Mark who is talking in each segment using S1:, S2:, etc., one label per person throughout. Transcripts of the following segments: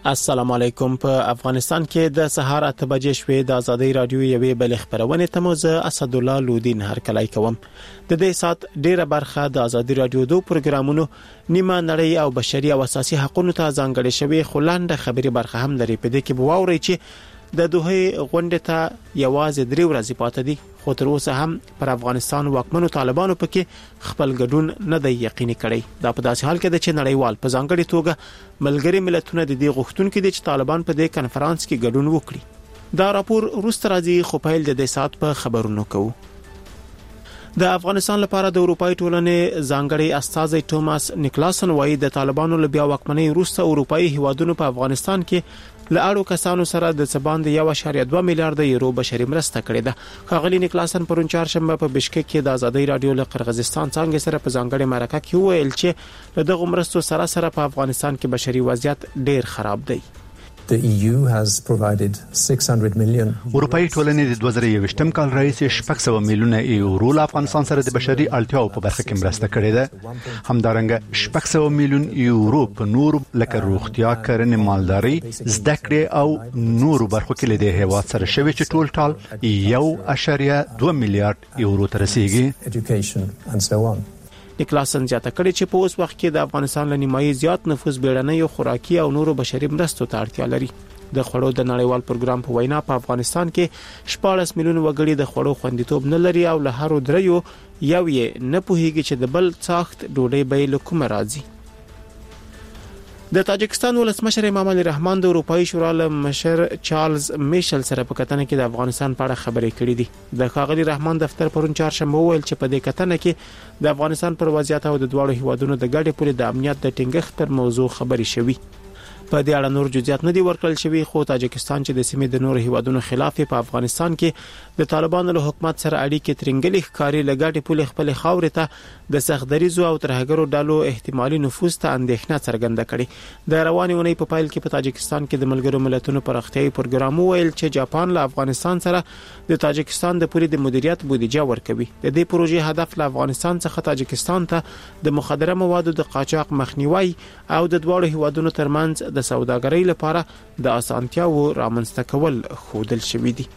S1: السلام علیکم. په افغانستان کې د سهار 8 بجې شوې د ازادي رادیو یوې بل خبرونه ته موزه اسد الله لودین هرکلای کوم. د دې سات ډیره برخه د ازادي رادیو دو پروګرامونو نیمه نړۍ او بشري او اساسي حقوقو ته ځانګړې شوی خلانده خبري برخه هم لري. په دې کې بواوري چې د دوه غونډه ته یوازې 3 ورځې پاتې دي، خو تر اوسه هم پر افغانستان واکمنو طالبانو پکې خپل ګډون نه دی یقیني کړی. دا په داسې حال کې ده چې نړیوال په ځانګړي توګه ملګری ملتونه د دې غوښتونکو دي چې طالبان په دې کنفرانس کې ګډون وکړي. دا راپور روسته راځي، خو په د دې سات په خبرونو کوو. د افغانستان لپاره د اروپאי ټولنې ځانګړي استازي توماس نیکلاسن وایي د طالبانو له بیا واکمنۍ وروسته اروپאי هیوادونو په افغانستان کې له اړو کسانو سره د سباند 1.2 میلیارډ یورو بشري مرسته کړې ده. ښاغلي نیکلاسن پرون چهارشنبه په بشکک کې د ازادي رادیو له قرغیزستان څنګه سره په ځانګړي مرکه کې ویل چې له دغه مرستو سره په افغانستان کې بشري وضعیت ډیر خراب دی.
S2: The EU has provided 600 million.
S3: اروپאי ټولنې د 2021م کال راهیسې 600 میلیونه یورو له افغانستان سره د بشري اړتیاو په برخه کې مرسته کړې ده. همدارنګه 600 میلیون یورو په نور لکه روغتیا، کرنې، مالداري، زده کړې او نور برخو کې له دې هیواد سره شوی چې ټول ټال 1.2 میلیارډ یورو ته رسیدي.
S1: نیکلاسن زیاته کړي چې په اوس وخت کې د افغانستان له نیمایي زیات نفوس بیړنۍ او خوراکي او نورو بشري مرستو ته اړتیا لري. د خوړو د نړیوال پروګرام په وینا په افغانستان کې 14 میلیون وګړي د خوړو خوندیتوب نه لري او له هر دریو یو یې نه پوهیږي چې د بل څاخت ډوډۍ به له کومه راځي. د تاجکستان ولسمشر امام علي رحمان د اروپאי شورا له مشر چارلز میشل سره په کتنه کې د افغانستان په اړه خبرې کړې دي. د ښاغلي رحمان دفتر پرون چهارشنبه ویل چې په دې کتنه کې د افغانستان پر وضعیت او د دواړو هیوادونو د ګډې پولې د امنیت د ټینګښت پر موضوع خبرې شوې. په دې اړه نور جزئیات نه دي ورکړل شوی، خو تاجکستان چې د سیمې د نورو هیوادونو خلاف په افغانستان کې د طالبانو له حکومت سره اړیکې ترنګلې ښکاری لګاټي پولې خپل خاورې ته د سختدریزو او ترهګرو ډلو احتمالي نفوذ ته اندېښنه څرګنده کړې. د روانې ونې په پایل کې په تاجکستان کې د ملګرو ملتونو پراختیايي پروګرام ویل چې جاپان له افغانستان سره د تاجکستان د پولې د مدیریت بودیجه ورکوي. د دې پروژې هدف له افغانستان څخه تاجکستان ته د مخدره موادو د قاچاق مخنیوي او د دواړو هیوادونو ترمنځ د سوداګرۍ لپاره د اسانتیاو رامنځته کول خودل شوې دي.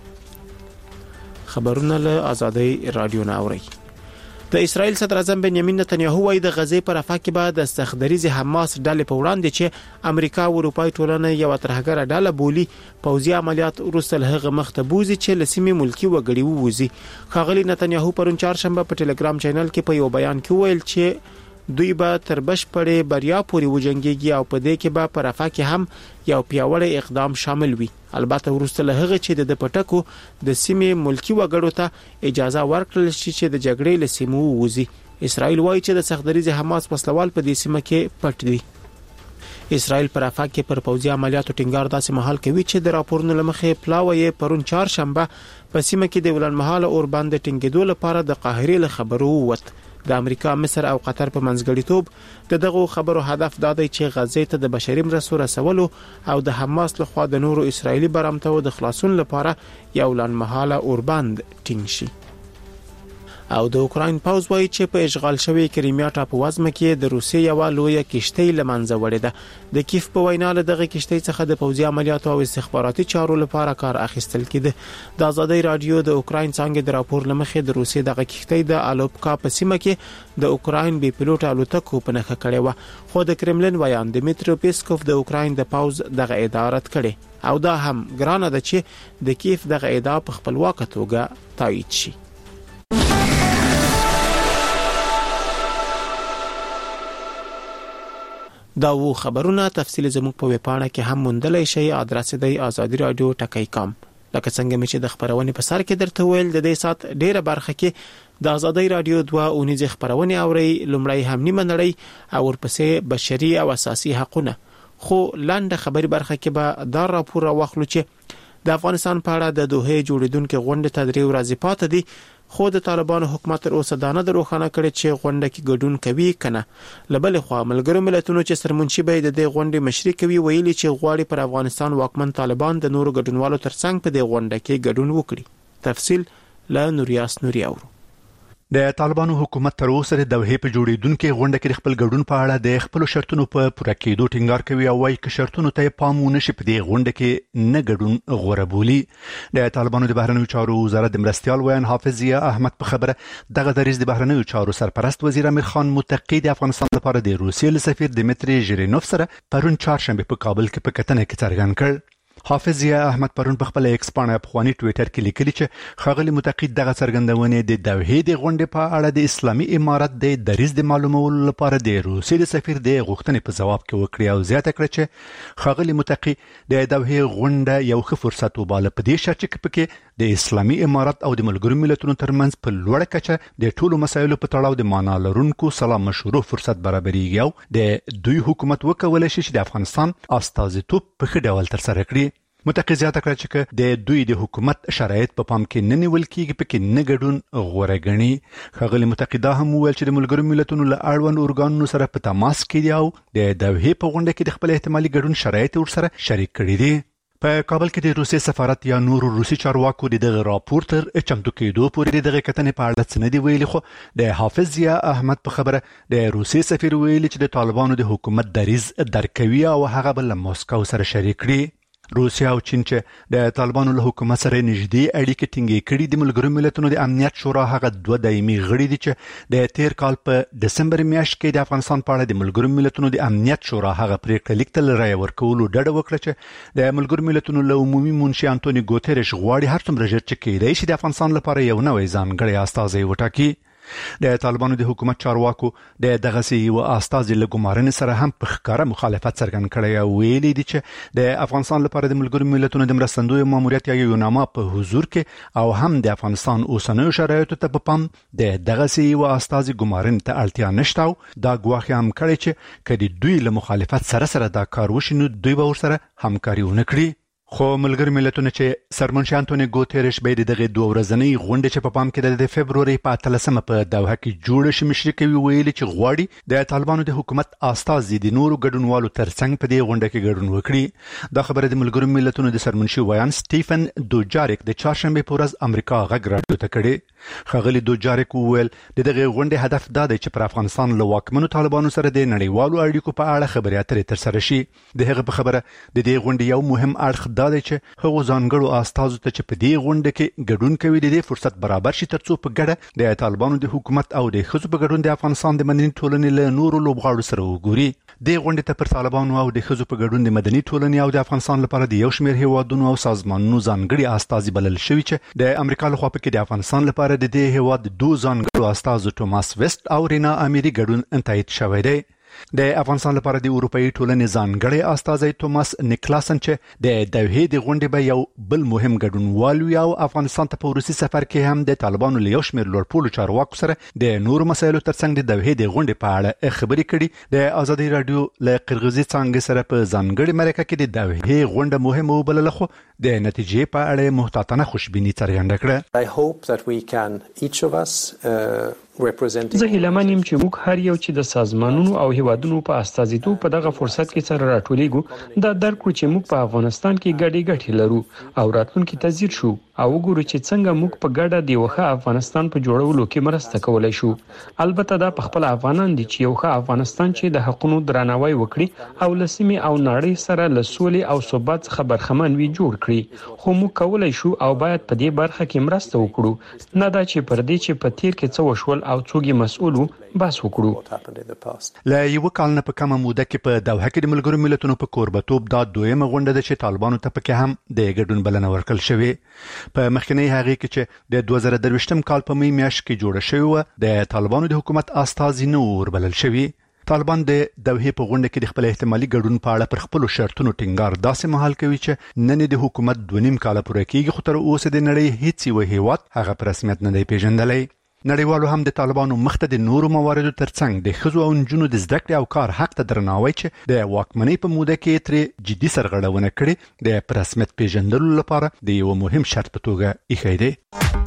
S1: خبرونه له ازادي رادیو نه اوري. د اسرائیل صدر اعظم بنیامین نتنیاهو وايي د غزې پر افق کې به د سختدریز حماس ډلې په وړاندې چې امریکا او اروپאי ټولنه یو ترهګره ډله بولی پوځي عملیات وروسته هغه مخته بوزي چې لسیمې ملکی وګړي ووزي. ښاغلي نتنیاهو پرون چهارشنبه په ټلګرام چینل کې په یو بیان کې ویل چې دوی به تر بشپړې بریا پورې وجنګيږي او په دې کې به پر افق کې هم یو پیاوړی اقدام شامل وي. البته ورسته له هغه چې د پټکو د سیمې ملکی وګړو ته اجازه ورکړل شي چې د جګړې له سیمو ووزي. اسرائیل وایي چې د سختدریز حماس وسلوال په دې سیمه کې پټ دي. اسرائیل پر افق کې پر پوځي عملیاتو ټینګار داسې مهال کوي چې د راپورونو لمخې پلاوی پرون چهارشنبه په سیمه کې د ولنمحاله اور باندې ټینګېدو لپاره د قاهرې له خبرو ووت. د امریکا، مصر او قطر په منځګړیتوب دغه خبرو هدف دا دی چې غزې ته د بشري مرستو رسولو او د حماس لخوا د نورو اسرایلی برامتو د خلاصون لپاره یو لنمحاله اوربند ټینګ شي. او د اوکراین پوز وایي چې په اشغال شوی کریمیا ټاپووزمه کې د روسیې یو لویه کشتۍ لمنځه وړې ده. د کیف په وینا له دغه کشتۍ څخه د پوځي عملیاتو او استخباراتي چارو لپاره کار اخیستل کېده. د ازادي رادیو د اوکراین څنګه د راپور لمخې د روسیې دغه کشتۍ د الوپکا په سیمه کې د اوکراین بي پيلوټ الوتکو په نښه کړې و، خو د کرملین ویان دمیترو پیسکوف د اوکراین د پوز دغه ادعا رد کړې او دا هم ګرانه ده چې د کیف دغه ادعا په خپلواکه توګه تایید شي. دا وو خبرونه تفصیل زموږ په ویبپاڼه کې هم موندلای شئ. ادرس دی azadi.radio.com. لکه څنګه چې د خبرونه په سر کې درته ویل د دې سات ډیره برخه کې د ازادي رادیو 2 اونیز خبرونه اوري. لومړی هم نیمه نړۍ او ورپسې بشري او اساسي حقوقونه. خو لاندې خبري برخه کې به دا راپور واخلو چې د افغانستان په اړه د دوه جوړیدونکو غونډې ته 3 ورځې پاتې دي، خو د طالبانو حکومت تر اوسه دا نه روښانه کړي چې غونډه کې ګډون کوي کنه. لبل خو ملګرو ملتونو چې سرمنشي به د دې غونډې مشري کوي ویلي چې غواړي پر افغانستان واکمن طالبان د نورو ګډونوالو ترڅنګ په دې غونډه کې ګډون وکړي. تفصیل له نوریاس نوري اورو.
S3: د طالبانو حکومت تر اوسه د دوحې په جوړیدونکو غونډه کې خپل ګډون په اړه د خپل شرطونو په پوره کېدو ټینګار کوي او وايي چې شرطونو ته پام ونشي په دې غونډه کې نه ګډون غوړه بولي. د طالبانو د بهرنیو چارو وزارت د مرستيال ویان حافظ ضیا احمد په خبره دغه دریځ د بهرنیو چارو سرپرست وزیر امیر خان متقی د افغانستان لپاره د روسیې سفیر دمیتری ژیرینوف سره پرون چهارشنبه په کابل کې په کتنه کې څرګند کړ. حافظ ضیا احمد پرون په خپل ایکس باندې په خواني ټوئیټر کې لیکلي چې خغلی متقی دغه څرګندونه د دوحې د غونډې په اړه د اسلامي امارت د دریځ د معلومولو لپاره د روسیې د سفیر د غوښتنې په جواب کې وکړي او زیاته کړه چې خغلی متقی د دوحې غونډه یو ښه فرصت وباله په دې شرط چې پکې د اسلامي امارت او د ملګرو ملتونو ترمنځ په لوړه کچه د ټولو مسایلو په تړاو د معنا لرونکو سلا مشروع فرصت برابرېږي او د دوی حکومت وکولای شي چې د افغانستان استازیتوب په ښه ډول ترسره کړي. متقی زیاته کړه چې د دوی د حکومت شرایط په پام کې نه نیول کېږي پکې نه ګډون غوړه غني. خغلی متقی دا هم ویل چې د ملګرو ملتونو له اړوند اورګانونو سره په تماس کې دي او د دوحې په غونډه کې د خپل احتمالي ګډون شرایط ورسره شریک کړي دي. په کابل کې د روسي سفارت یا نورو روسي چارواکو دغه راپور تر چمتو کېدو پورې دغه کتنې په اړه څه نه دی ویلي، خو د حافظ ضیا احمد په خبره د روسي سفیر ویلي چې د طالبانو د حکومت دریځ درکوي او هغه بل موسکو سره شریک کړي. روسیا او چین چې د طالبانو له حکومت سره نږدې اړیکې ټینګې کړي د ملګرو ملتونو د امنیت شورا هغه دوه دایمي غړي دي چې د تیر کال په دسمبر میاشت کې د افغانستان په اړه د ملګرو ملتونو د امنیت شورا هغه پریکړه لیک ته رایه ورکولو ډډه وکړه چې د ملګرو ملتونو له عمومي منشي انټونی ګوتریش غواړي هر څومره ژر چې کېدای شي د افغانستان لپاره یو نوی ځانګړی استازی وټاکي. د طالبانو د حکومت چارواکو د دغه یو استازي له ګمارنې سره هم په ښکاره مخالفت څرګند کړی او ویلي دي چې د افغانستان لپاره د ملګرو ملتونو د مرستندوی ماموریت یا یو نامه په حضور کې او هم د افغانستان اوسنیو شرایطو ته په پام د دغه یو استازي ګمارنې ته اړتیا نشته او دا ګواښ هم کړی چې کله دوی له مخالفت سره دا کار وشي نو دوی به ورسره همکاري ونه کړي. خو ملګر ملتونه چې سرمنشي انټونی ګوتریش به دغه دوه ورځنی غونډه چې په پام کې د فبروري په 13 په دوحه کې جوړ شي مشري کوي ویلي چې غواړي د طالبانو د حکومت استازي د نورو ګډونوالو ترڅنګ په دې غونډه کې ګډون وکړي. دا خبره د ملګر ملتونو د سرمنشي ویان سټیفن دوجاریک د چهارشنبه په ورځ امریکا غږ راډیو ته کړي. خغلی دوجاریک ویل دغه غونډه هدف دا دی چې پر افغانستان له واکمنو طالبانو سره د نړیوالو اړیکو په اړه خبرې اترې ترسره شي. دغه په خبره د دې غونډې یو مهم اړخ دا دی چې هغه ځانګړو استازو ته چې په دې غونډه کې ګډون کوي د فرصت برابر شي ترڅو په ګډه د طالبانو د حکومت او د ښځو په ګډون د افغانستان د مدني ټولنې له نورو لوبغاړو سره وګوري. د غونډې ته پر طالبانو او د ښځو په ګډون د مدني ټولنې او د افغانستان لپاره د یو شمېر هیوادونو او سازمانونو ځانګړي استازي بلل شوي چې د امریکا لخوا په کې د افغانستان لپاره د دې هیواد دوه ځانګړو استازو ټوماس ویسټ او رینا امیری ګډون تایید شوی دی. د افغانستان لپاره د اروپאי ټولنې ځانګړي استازي توماس نیکلاسن چې د دوحې د غونډې به یو بل مهم ګډونوال وي او افغانستان ته په روسي سفر کې هم د طالبانو له یو شمېر لوړپوړو چارواکو سره د نورو مسایلو ترڅنګ د دوحې د غونډې په اړه خبرې کړي. د ازادي رادیو له قرغیزي څنګه سره په ځانګړي مرکه کې د دوحې غونډه مهمه وبلله خو د نتیجې په اړه محتاطانه خوشبیني څرګنده کړه.
S4: I hope that we can each of us
S5: زه هیلهمن یم چې موږ هر یو چې د سازمانونو او هیوادونو په استازیتوب په دغه فرصت کې سره راټولېږو دا درک کړو چې موږ په افغانستان کې ګډې لرو او راتلونکي ته ځیر شو او وګورو چې څنګه موږ په ګډه د یو ښه افغانستان په جوړولو کې مرسته کولای شو. البته دا په خپل افغانان دي چې یو ښه افغانستان چې د حقوقو درناوی وکړي او لسمي او نړۍ سره له سولې او ثبات څخه برخمن وي جوړ کړي. خو موږ کولای شو او باید په دې برخه کې مرسته وکړو، نه دا چې پر دې چې په تیر کې څه وشول او څوک یې مسؤل بس وکړو.
S3: له یو کال نه په کومه موده کې په دوحه کې د ملګرو ملتونو په کوربتوب دا دویمه غونډه ده چې طالبانو ته پکې هم د ګډون بلنه ورکړل شوې. په مخکنی هغه کې چې د 2023م کال په می میاشت کې جوړه شوې و د طالبانو د حکومت استازي نه وربلل شوی. طالبان د دوحې په غونډه کې د خپل احتمالي ګډون په اړه پر خپل شرطونو ټینګار داسې مهال کوي چې نن د حکومت 2.5 کال پورې کېږي خو تر اوسه د نړۍ هیڅ یو هیواد هغه په رسمیت نه دی پیژندلی. نړیوالو هم د طالبانو مخته د نورو مواردو ترڅنګ د ښځو او نجونو د زده کړې او کار حق ته درناوی چې د واکمنۍ په موده کې ترې جدي سرغړونه کړې د په رسمیت پیژندلو لپاره د یو مهم شرط په توګه ایښی دی.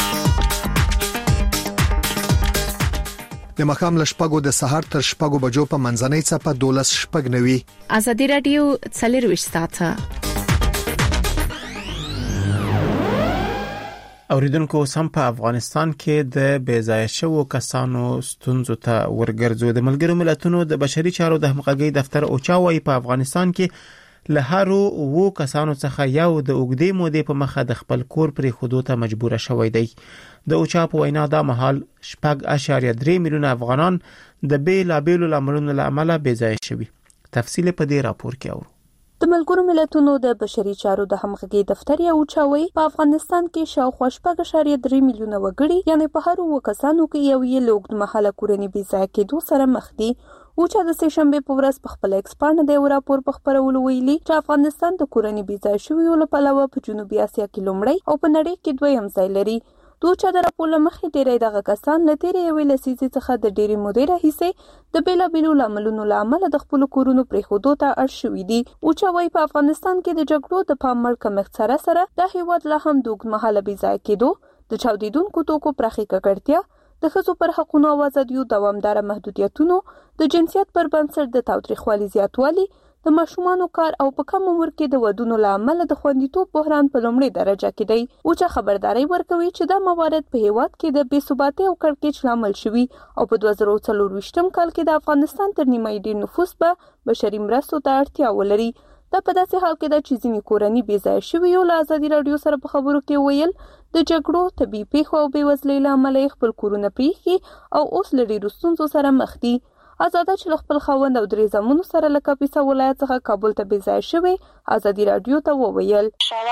S6: د مخام لشپګو د سحر تر شپګو بجو په منځنۍ څپه 12 شپګ نوي.
S7: ازادي رادیو 24 ساعته
S1: اوریدونکو سم په افغانستان کې د بېځایه شوو کسانو ستونزو ته ورګرځو. د ملګرو ملتونو د بشري چارو د همغږۍ دفتر اوچا وايي په افغانستان کې له هر 2 کسانو څخه یو د اوږدې مودې په مخه د خپل کور پرې خودو ته مجبور شوی دی. د اوچا په وینا دا مهال 4.3 میلیونه افغانان د بیلابیلو لاملونو له امله بېځایه شوي. تفصیل په دې راپور کې اورو.
S7: د ملګرو ملتونو د بشري چارو د همغږۍ دفتر یو چاوي په افغانستان کې شاوخوا 4.3 میلیونه وګړي یعنی په هر 2 کسانو کې یو یې لوګد محله کورنۍ بېځایه کېدو سره مخ دي. اوچا د سهشنبه په ورځ په خپل ایکس پاڼه د راپور په خبرولو ویلي چې افغانستان د کورنۍ بېځایه شویو لپاره په جنوبي اسیا کې لومړی او په نړۍ کې دویم ځای لري. دوچا د راپور مخې ډېری دغه کسان له تیرې یوې لسیزې څخه د ډېرې مودې راهیسې د بیلابیلو لاملونو له امله د خپلو کورونو پرېښودو ته اړ شوي دي. اوچا وایي په افغانستان کې د جګړو د پام وړ کمښت سره دا هیواد لا هم د اوږدمهاله بېځایه کېدو، د چاودېدونکو توکو پراخې ککړتیا، د ښځو پر حقونو او ازادیو دوامداره محدودیتونو، د جنسیت پر بنسټ د تاوتریخوالي زیاتوالی، د ماشومانو کار او په کم عمر کې د ودونو له امله د خوندیتوب بحران په لومړۍ درجه کې دی. اوچا خبرداري ورکوي چې دا موارد په هیواد کې د بې ثباتۍ او کړکېچ لامل شوي او په 2024 کال کې د افغانستان تر نیمایي ډېر نفوس به بشري مرستو ته اړتیا ولري. دا په داسې حال کې ده چې ځینې کورنۍ بېځایه شوي او له ازادي راډیو سره په خبرو کې ویل د جګړو، طبي پیښو او بېوزلۍ له امله خپل کورونه پرېښي او اوس له ډېرو ستونزو سره مخ دي. آزاده چې خپل خوند او درې زمونو سره له کاپیسا ولایت څخه کابل ته بېځایه شوی ازادي راډیو ته وویل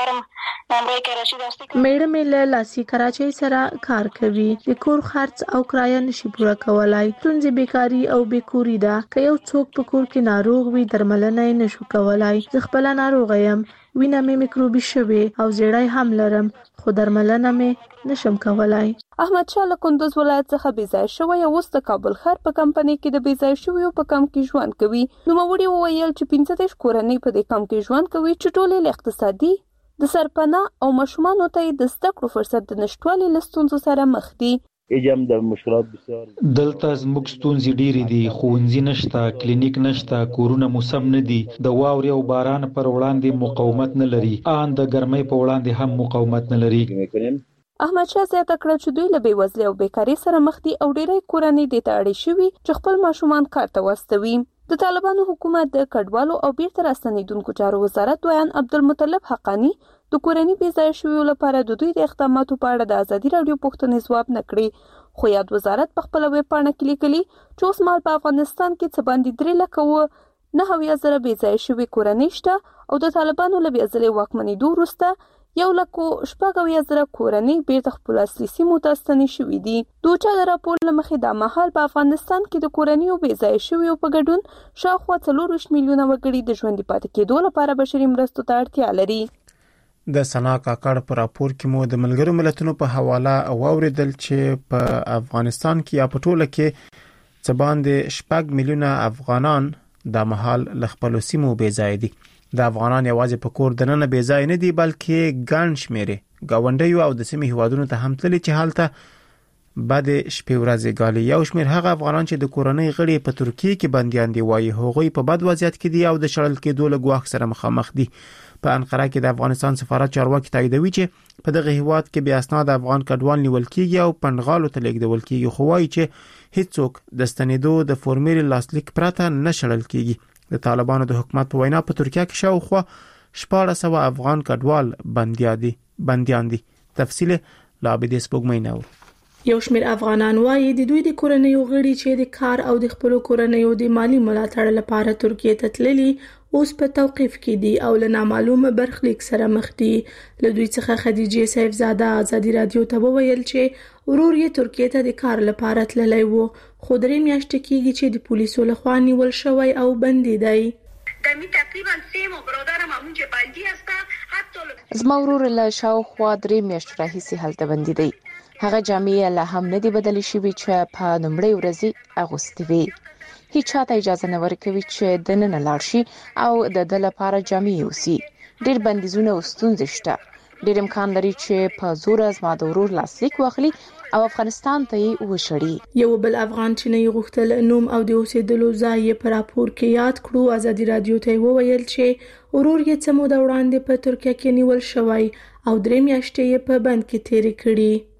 S8: میړه مې له لاسي کراچۍ سره کار کوي، د کور خرڅ او کرایه نشي پوره کولای، ستونزې بیکاري او بیکوري ده. که یو څوک په کور کې ناروغ وي درملنه یې نشو کولای. زه خپله ناروغه یم، وینه مې میکروبي شوې او زیړی هم لرم، خو درملنه مې نشم کولای.
S7: احمد شاه له کندوز ولایت څخه بېځایه شوی او اوس د کابل ښار په کمپنۍ کې د بېځایه شویو په کمپ کې ژوند کوي. نوموړي وویل چې 15 کورنۍ په دې کمپ کې ژوند کوي چې ټولې له اقتصادي، د سرپناه او ماشومانو ته د زده کړو فرصت د نشټوالي له ستونزو سره مخ دي.
S9: دلته زموږ ستونزې ډېرې دي. ښوونځي نشته، کلینیک نشته، کورونه مو سم نه دي، د واورې او باران پر وړاندې مقاومت نه لري، ان د ګرمۍ په وړاندې هم مقاومت نه لري.
S7: احمد شاه زیاته کړه چې دوی له بېوزلۍ او بیکارۍ سره مخ دي او ډېری کورنۍ دې ته اړې شوي چې خپل ماشومان کار ته واستوي. د طالبانو حکومت د کډوالو او بیرته راستنېدونکو چارو وزارت دویان عبدالمطلب حقانی د کورنۍ بېځایه شویو لپاره د دوی د اقداماتو په اړه د ازادي راډیو پوښتنې ځواب نه کړې، خو یاد وزارت په خپله ویب پاڼه کې لیکلي چې اوس مهال په افغانستان کې څه باندې 3,09,000 بېځایه شوي کورنۍ شته او د طالبانو له بېځایه واکمنېدو وروسته 1,40,000 کورنۍ بیرته خپل اصلي سیمو ته ستنې شوي دي. دوچا د راپور له مخې دا مهال په افغانستان کې د کورنیو بېځایه شویو په ګډون شاوخوا 24 میلیونه وګړي د ژوندي پاتې کېدو لپاره بشري مرستو ته اړتیا لري.
S1: د سنا کاکړ په راپور کې مو د ملګرو ملتونو په حواله واوریدل چې په افغانستان کې یا په ټوله کې څه باندې 4 میلیونه افغانان د مهال له خپل سیمو بېځایه دي. د افغانان یوازې په کور دننه بېځایه نه دي بلکې ګڼ شمېرې ګاونډیو او د سیمې هیوادونو ته هم تللي چې هلته بعد شپې ورځې ګالي. یو شمېر هغه افغانان چې د کورنۍ غړي په ترکیه کې بندیان دي وایي هغوی په بد وضعیت کې دي او د شړل کېدو له ګواښ سره مخامخ دي. په انقره کې د افغانستان سفارت چارواکي تاییدوي چې په دغه هیواد کې بیا اسناد افغان کډوال نیول کېږي او پنډغالو ته لیږدول کېږي، خو وایي چې هیڅوک د ستنېدو د فورمېل لاسلیک پرته نه شړل کېږي. د طالبانو د حکومت په وینا په ترکیه کې شاوخوا 1400 افغان کډوال بندیان دي. تفصیل لا عبدې سپوږمۍ نور.
S8: یو شمېر افغانان وایي د دوی د کورنیو غړي چې د کار او د خپلو کورنیو د مالی ملاتړ لپاره ترکیه ته تللي اوس په توقیف کې دي او له نامعلوم برخلیک سره مخ دي. له دوی څخه خدیجه سیفزاده ازادي راډیو ته وویل چې ورور یې ترکیه ته د کار لپاره تللی و، خو 3 میاشتې کېږي چې د پولیسو لخوا نیول شوی او بندي دی.
S10: زما ورور له شاوخوا 3 میاشتو راهیسې هلته بندي دی. هغه جامې لا هم نه دي بدلې شوي چې په لومړۍ ورځ اغوستې وي. هیڅ چاته اجازه نه ورکوي چې دننه لاړ شي او د ده لپاره جامې یوسي. ډېر بندیزونه او ستونزې شته. ډېر امکان لري چې په زور زما د ورور لاسلیک واخلي او افغانستان ته یې وشړي.
S8: یو بل افغان چې نه غوښتل نوم او د اوسېدلو ځای په راپور کې یاد کړو ازادي رادیو ته وویل چې ورور یې څه موده وړاندې په ترکیه کې نیول شوی او 3 میاشتې په بند کې تیرې کړې.